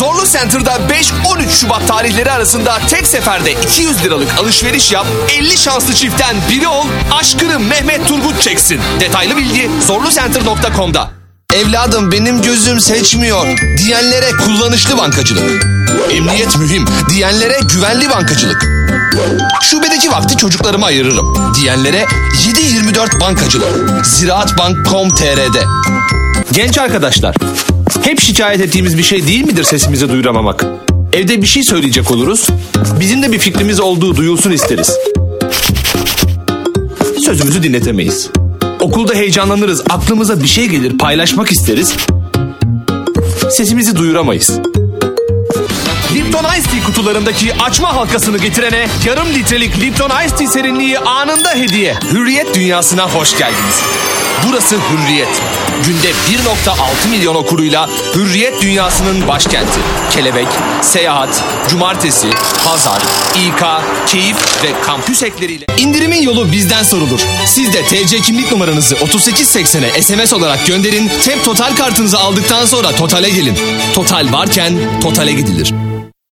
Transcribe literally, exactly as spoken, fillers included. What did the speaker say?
Zorlu Center'da beş on üç Şubat tarihleri arasında tek seferde iki yüz liralık alışveriş yap, elli şanslı çiftten biri ol, aşkını Mehmet Turgut çeksin. Detaylı bilgi zorlu center nokta com'da. Evladım benim gözüm seçmiyor diyenlere kullanışlı bankacılık. Emniyet mühim diyenlere güvenli bankacılık. Şubedeki vakti çocuklarıma ayırırım diyenlere yedi yirmi dört bankacılık. ziraatbank nokta com nokta tr'de. Genç arkadaşlar, hep şikayet ettiğimiz bir şey değil midir sesimizi duyuramamak? Evde bir şey söyleyecek oluruz, bizim de bir fikrimiz olduğu duyulsun isteriz. Sözümüzü dinletemeyiz. Okulda heyecanlanırız, aklımıza bir şey gelir, paylaşmak isteriz. Sesimizi duyuramayız. Lipton Ice Tea kutularındaki açma halkasını getirene yarım litrelik Lipton Ice Tea serinliği anında hediye. Hürriyet dünyasına hoş geldiniz. Burası Hürriyet. Günde bir nokta altı milyon okuruyla Hürriyet dünyasının başkenti. Kelebek, seyahat, cumartesi, pazar, İK, keyif ve kampüs ekleriyle. İndirimin yolu bizden sorulur. Siz de T C kimlik numaranızı otuz sekiz seksene S M S olarak gönderin. T E P Total kartınızı aldıktan sonra Total'e gelin. Total varken Total'e gidilir.